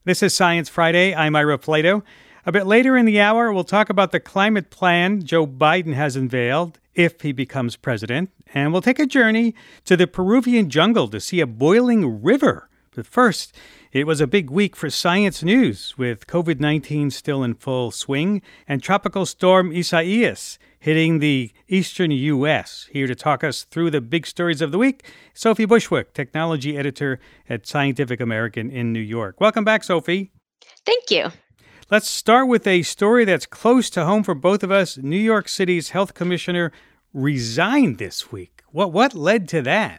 This is Science Friday. I'm Ira Flato. A bit later in the hour, we'll talk about the climate plan Joe Biden has unveiled if he becomes president. And we'll take a journey to the Peruvian jungle to see a boiling river. But first, it was a big week for science news, with COVID-19 still in full swing and Tropical Storm Isaias hitting the eastern U.S. Here to talk us through the big stories of the week, Sophie Bushwick, technology editor at Scientific American in New York. Welcome back, Sophie. Thank you. Let's start with a story that's close to home for both of us. New York City's health commissioner resigned this week. What led to that?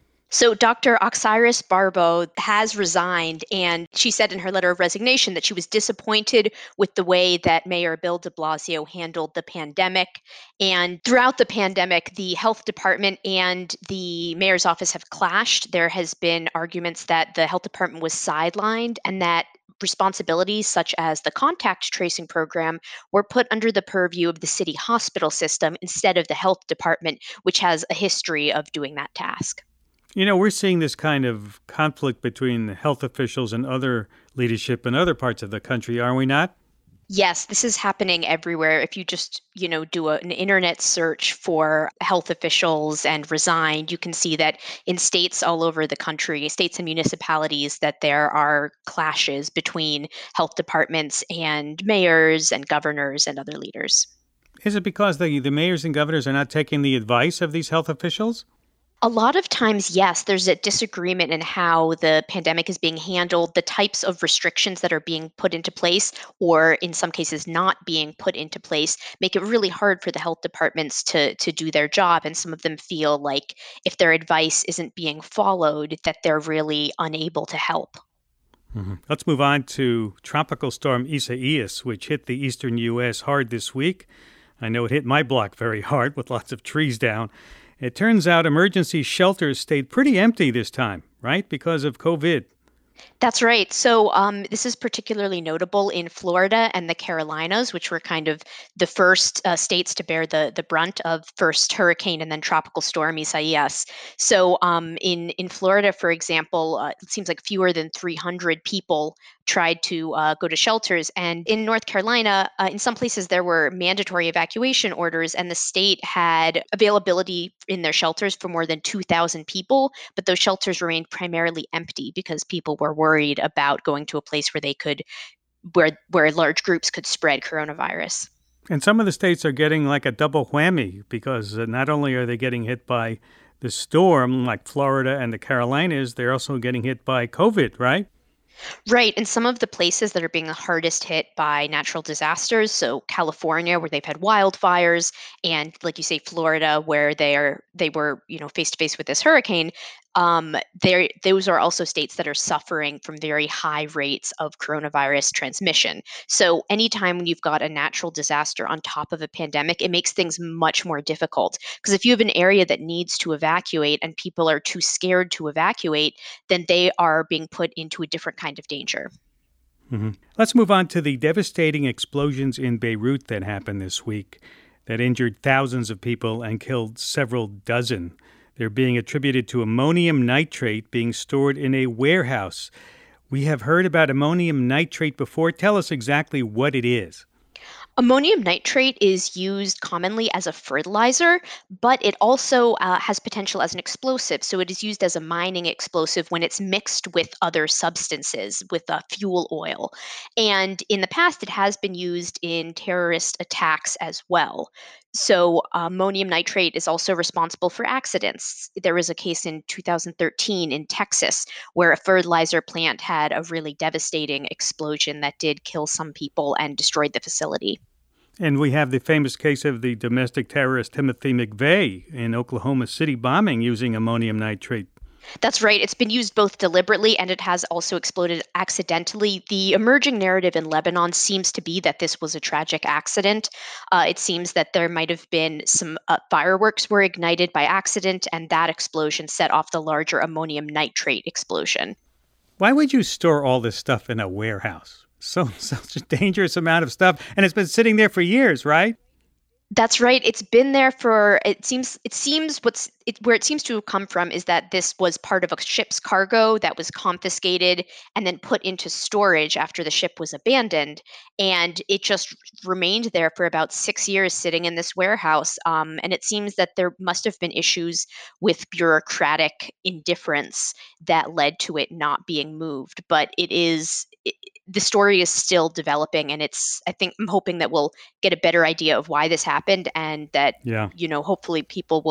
So Dr. Oxiris Barbeau has resigned, and she said in her letter of resignation that she was disappointed with the way that Mayor Bill de Blasio handled the pandemic. And throughout the pandemic, the health department and the mayor's office have clashed. There has been arguments that the health department was sidelined and that responsibilities such as the contact tracing program were put under the purview of the city hospital system instead of the health department, which has a history of doing that task. You know, we're seeing this kind of conflict between health officials and other leadership in other parts of the country, are we not? Yes, this is happening everywhere. If you just, do an internet search for health officials and resigned, you can see that in states all over the country, states and municipalities, that there are clashes between health departments and mayors and governors and other leaders. Is it because the mayors and governors are not taking the advice of these health officials? A lot of times, yes, there's a disagreement in how the pandemic is being handled, the types of restrictions that are being put into place, or in some cases not being put into place, make it really hard for the health departments to do their job. And some of them feel like if their advice isn't being followed, that they're really unable to help. Mm-hmm. Let's move on to Tropical Storm Isaias, which hit the eastern U.S. hard this week. I know it hit my block very hard with lots of trees down. It turns out emergency shelters stayed pretty empty this time, right? Because of COVID. That's right. So this is particularly notable in Florida and the Carolinas, which were kind of the first states to bear the brunt of first hurricane and then tropical storm Isaias. So in Florida, for example, it seems like fewer than 300 people tried to go to shelters. And in North Carolina, in some places, there were mandatory evacuation orders, and the state had availability in their shelters for more than 2,000 people. But those shelters remained primarily empty because people were worried about going to a place where they could, where large groups could spread coronavirus. And some of the states are getting like a double whammy because not only are they getting hit by the storm, like Florida and the Carolinas, they're also getting hit by COVID, right? Right. And some of the places that are being the hardest hit by natural disasters, so California, where they've had wildfires, and like you say, Florida, where they were, face to face with this hurricane, those are also states that are suffering from very high rates of coronavirus transmission. So anytime you've got a natural disaster on top of a pandemic, it makes things much more difficult. Because if you have an area that needs to evacuate and people are too scared to evacuate, then they are being put into a different kind of danger. Mm-hmm. Let's move on to the devastating explosions in Beirut that happened this week that injured thousands of people and killed several dozen. They're being attributed to ammonium nitrate being stored in a warehouse. We have heard about ammonium nitrate before. Tell us exactly what it is. Ammonium nitrate is used commonly as a fertilizer, but it also has potential as an explosive. So it is used as a mining explosive when it's mixed with other substances, with fuel oil. And in the past, it has been used in terrorist attacks as well. So ammonium nitrate is also responsible for accidents. There was a case in 2013 in Texas where a fertilizer plant had a really devastating explosion that did kill some people and destroyed the facility. And we have the famous case of the domestic terrorist Timothy McVeigh in Oklahoma City bombing using ammonium nitrate. That's right. It's been used both deliberately and it has also exploded accidentally. The emerging narrative in Lebanon seems to be that this was a tragic accident. It seems that there might have been some fireworks were ignited by accident, and that explosion set off the larger ammonium nitrate explosion. Why would you store all this stuff in a warehouse? Such a dangerous amount of stuff, and it's been sitting there for years, right? That's right. It's been there for it seems where it seems to have come from is that this was part of a ship's cargo that was confiscated and then put into storage after the ship was abandoned, and it just remained there for about 6 years sitting in this warehouse. And it seems that there must have been issues with bureaucratic indifference that led to it not being moved. But the story is still developing, and I think I'm hoping that we'll get a better idea of why this happened, and that Yeah. hopefully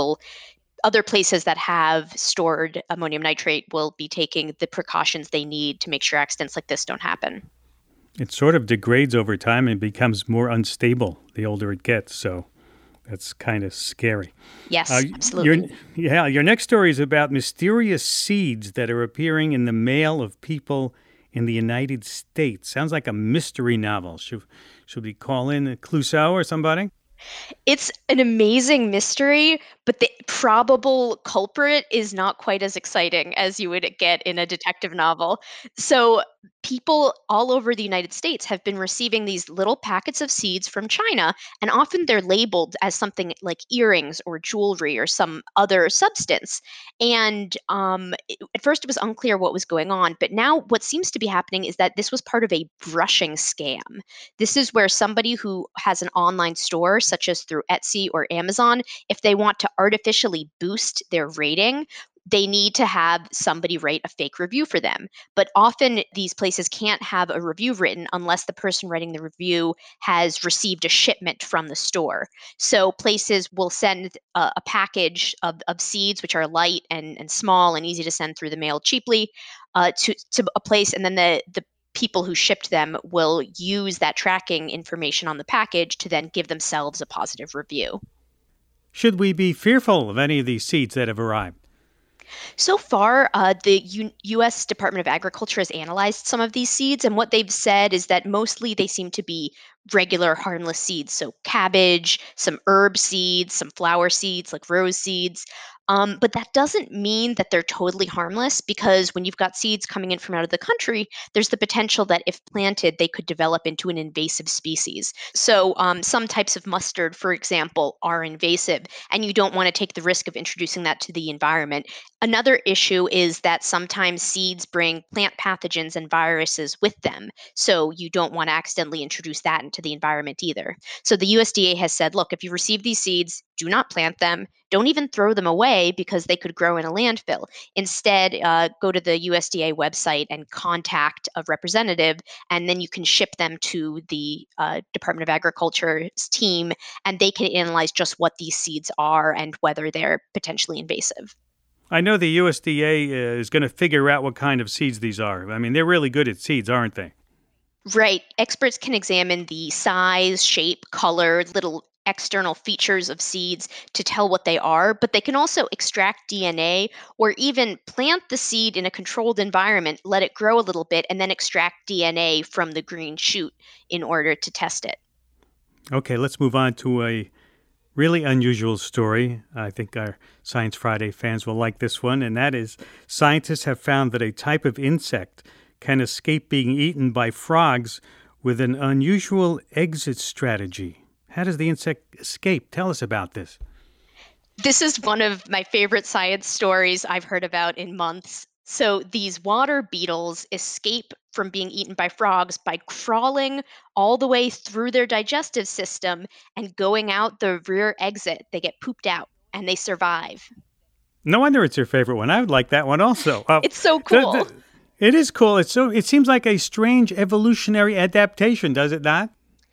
other places that have stored ammonium nitrate will be taking the precautions they need to make sure accidents like this don't happen. It sort of degrades over time and becomes more unstable the older it gets. So that's kind of scary. Yes, Your absolutely. yeah, your next story is about mysterious seeds that are appearing in the mail of people in the United States. Sounds like a mystery novel. Should we call in Clouseau or somebody? It's an amazing mystery, but the probable culprit is not quite as exciting as you would get in a detective novel. So, people all over the United States have been receiving these little packets of seeds from China, and often they're labeled as something like earrings or jewelry or some other substance. And at first, it was unclear what was going on, but now what seems to be happening is that this was part of a brushing scam. This is where somebody who has an online store, such as through Etsy or Amazon, if they want to artificially boost their rating, they need to have somebody write a fake review for them. But often these places can't have a review written unless the person writing the review has received a shipment from the store. So places will send a package of seeds, which are light and small and easy to send through the mail cheaply, to a place, and then the people who shipped them will use that tracking information on the package to then give themselves a positive review. Should we be fearful of any of these seeds that have arrived? So far, the U.S. Department of Agriculture has analyzed some of these seeds, and what they've said is that mostly they seem to be regular harmless seeds. So, cabbage, some herb seeds, some flower seeds like rose seeds. But that doesn't mean that they're totally harmless, because when you've got seeds coming in from out of the country, there's the potential that if planted, they could develop into an invasive species. So, some types of mustard, for example, are invasive, and you don't want to take the risk of introducing that to the environment. Another issue is that sometimes seeds bring plant pathogens and viruses with them. So you don't want to accidentally introduce that into the environment either. So the USDA has said, look, if you receive these seeds, do not plant them. Don't even throw them away because they could grow in a landfill. Instead, go to the USDA website and contact a representative, and then you can ship them to the Department of Agriculture's team, and they can analyze just what these seeds are and whether they're potentially invasive. I know the USDA is going to figure out what kind of seeds these are. I mean, they're really good at seeds, aren't they? Right. Experts can examine the size, shape, color, little external features of seeds to tell what they are, but they can also extract DNA or even plant the seed in a controlled environment, let it grow a little bit, and then extract DNA from the green shoot in order to test it. Okay, let's move on to a really unusual story. I think our Science Friday fans will like this one, and that is scientists have found that a type of insect can escape being eaten by frogs with an unusual exit strategy. How does the insect escape? Tell us about this. This is one of my favorite science stories I've heard about in months. So, these water beetles escape from being eaten by frogs by crawling all the way through their digestive system and going out the rear exit. They get pooped out and they survive. No wonder it's your favorite one. I would like that one also. It's so The, cool. the, it is cool. It seems like a strange evolutionary adaptation, does it not?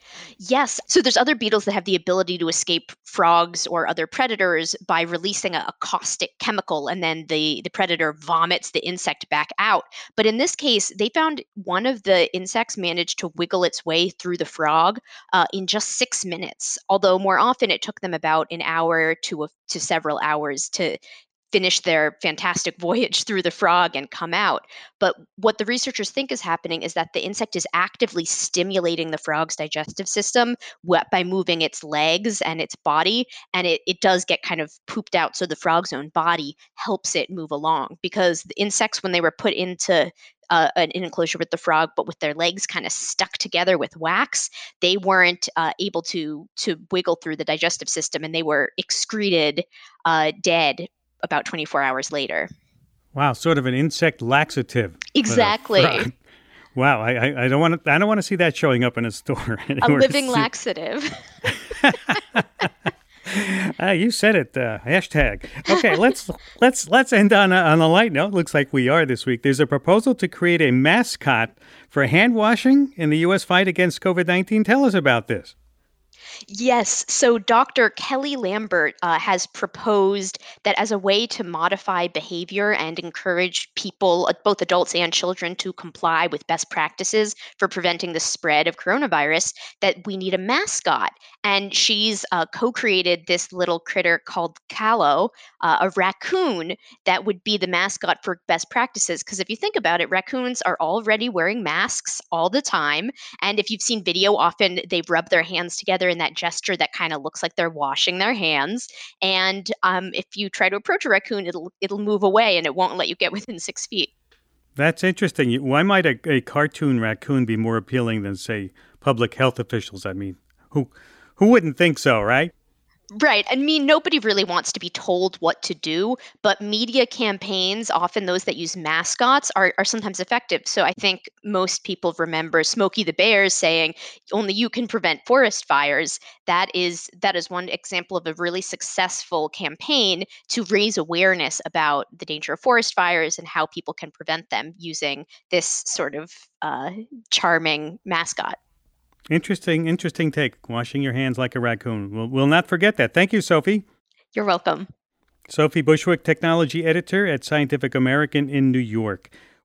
Yes. So there's other beetles that have the ability to escape frogs or other predators by releasing a caustic chemical, and then the predator vomits the insect back out. But in this case, they found one of the insects managed to wiggle its way through the frog in just 6 minutes, although more often it took them about an hour to several hours to finish their fantastic voyage through the frog and come out. But what the researchers think is happening is that the insect is actively stimulating the frog's digestive system by moving its legs and its body. And it does get kind of pooped out. So the frog's own body helps it move along, because the insects, when they were put into an enclosure with the frog, but with their legs kind of stuck together with wax, they weren't able to wiggle through the digestive system, and they were excreted dead about 24 hours later. Wow, sort of an insect laxative. Exactly. Wow, I don't want to see that showing up in a store. A living laxative. You said it. Hashtag. Okay, let's end on a light note. Looks like we are this week. There's a proposal to create a mascot for hand washing in the U.S. fight against COVID-19. Tell us about this. Yes. So Dr. Kelly Lambert has proposed that as a way to modify behavior and encourage people, both adults and children, to comply with best practices for preventing the spread of coronavirus, that we need a mascot. And she's co-created this little critter called Callow, a raccoon that would be the mascot for best practices. Because if you think about it, raccoons are already wearing masks all the time. And if you've seen video, often they rub their hands together in that gesture that kind of looks like they're washing their hands. And if you try to approach a raccoon, it'll move away and it won't let you get within 6 feet. That's interesting. Why might a cartoon raccoon be more appealing than, say, public health officials? I mean, who wouldn't think so, right? Right. I mean, nobody really wants to be told what to do, but media campaigns, often those that use mascots, are sometimes effective. So I think most people remember Smokey the Bear saying, only you can prevent forest fires. That is one example of a really successful campaign to raise awareness about the danger of forest fires and how people can prevent them using this sort of charming mascot. Interesting take. Washing your hands like a raccoon. We'll not forget that. Thank you, Sophie. You're welcome. Sophie Bushwick, technology editor at Scientific American in New York.